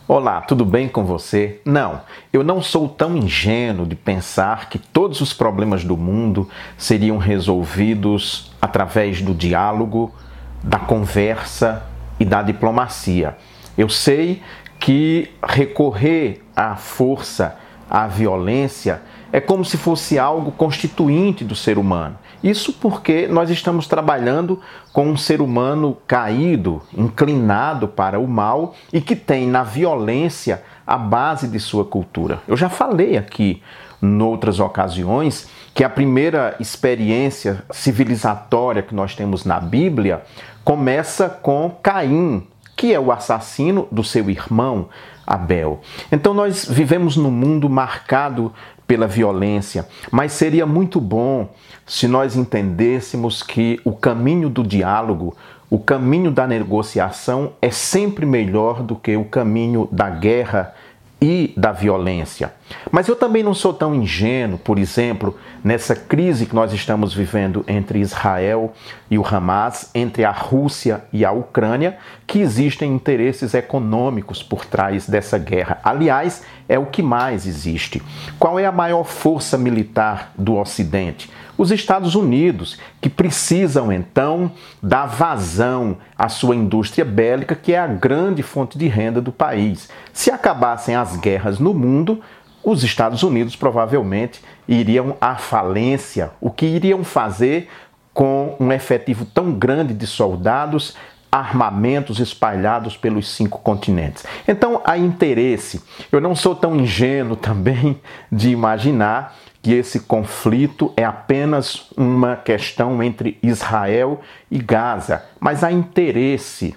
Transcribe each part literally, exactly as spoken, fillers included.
Olá, tudo bem com você? Não, eu não sou tão ingênuo de pensar que todos os problemas do mundo seriam resolvidos através do diálogo, da conversa e da diplomacia. Eu sei que recorrer à força, à violência, é como se fosse algo constituinte do ser humano. Isso porque nós estamos trabalhando com um ser humano caído, inclinado para o mal e que tem na violência a base de sua cultura. Eu já falei aqui, em outras ocasiões, que a primeira experiência civilizatória que nós temos na Bíblia começa com Caim, que é o assassino do seu irmão Abel. Então nós vivemos num mundo marcado pela violência, mas seria muito bom se nós entendêssemos que o caminho do diálogo, o caminho da negociação é sempre melhor do que o caminho da guerra e da violência. Mas eu também não sou tão ingênuo, por exemplo, nessa crise que nós estamos vivendo entre Israel e o Hamas, entre a Rússia e a Ucrânia, que existem interesses econômicos por trás dessa guerra. Aliás, é o que mais existe. Qual é a maior força militar do Ocidente? Os Estados Unidos, que precisam então dar vazão à sua indústria bélica, que é a grande fonte de renda do país. Se acabassem as guerras no mundo, os Estados Unidos provavelmente iriam à falência. O que iriam fazer com um efetivo tão grande de soldados, armamentos espalhados pelos cinco continentes? Então há interesse. Eu não sou tão ingênuo também de imaginar que esse conflito é apenas uma questão entre Israel e Gaza, mas há interesse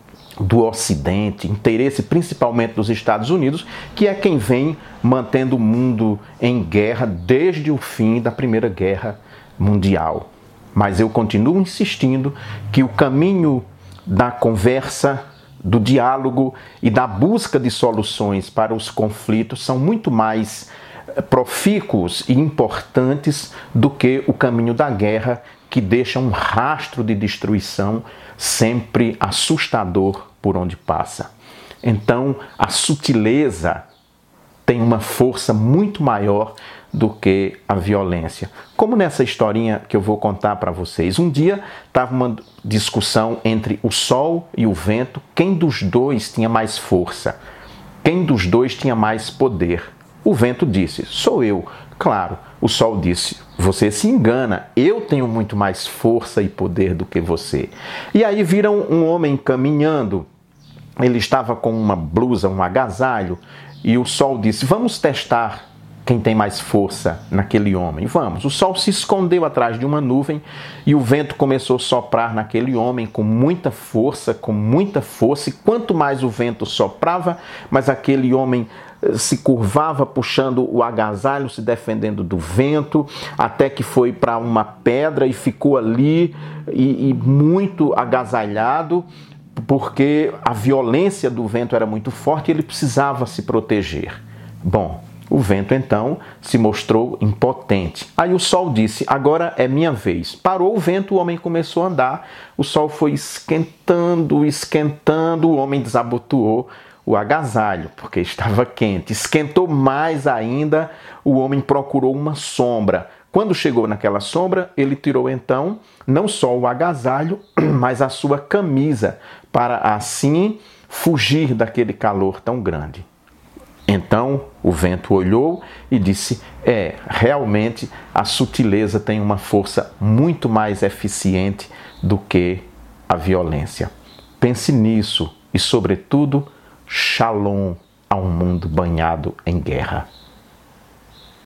do Ocidente, interesse principalmente dos Estados Unidos, que é quem vem mantendo o mundo em guerra desde o fim da Primeira Guerra Mundial. Mas eu continuo insistindo que o caminho da conversa, do diálogo e da busca de soluções para os conflitos são muito mais profícuos e importantes do que o caminho da guerra, que deixa um rastro de destruição sempre assustador por onde passa. Então, a sutileza tem uma força muito maior do que a violência. Como nessa historinha que eu vou contar para vocês. Um dia estava uma discussão entre o sol e o vento, quem dos dois tinha mais força, quem dos dois tinha mais poder. O vento disse, sou eu. Claro, o sol disse, você se engana, eu tenho muito mais força e poder do que você. E aí viram um homem caminhando, ele estava com uma blusa, um agasalho, e o sol disse, vamos testar quem tem mais força naquele homem. Vamos. O sol se escondeu atrás de uma nuvem e o vento começou a soprar naquele homem com muita força, com muita força. E quanto mais o vento soprava, mais aquele homem se curvava puxando o agasalho, se defendendo do vento, até que foi para uma pedra e ficou ali e, e muito agasalhado, porque a violência do vento era muito forte e ele precisava se proteger. Bom, o vento então se mostrou impotente. Aí o sol disse, agora é minha vez. Parou o vento, o homem começou a andar, o sol foi esquentando, esquentando, o homem desabotoou o agasalho, porque estava quente. Esquentou mais ainda, o homem procurou uma sombra. Quando chegou naquela sombra, ele tirou então não só o agasalho, mas a sua camisa, para assim fugir daquele calor tão grande. Então o vento olhou e disse, é, realmente a sutileza tem uma força muito mais eficiente do que a violência. Pense nisso e, sobretudo, Shalom a um mundo banhado em guerra.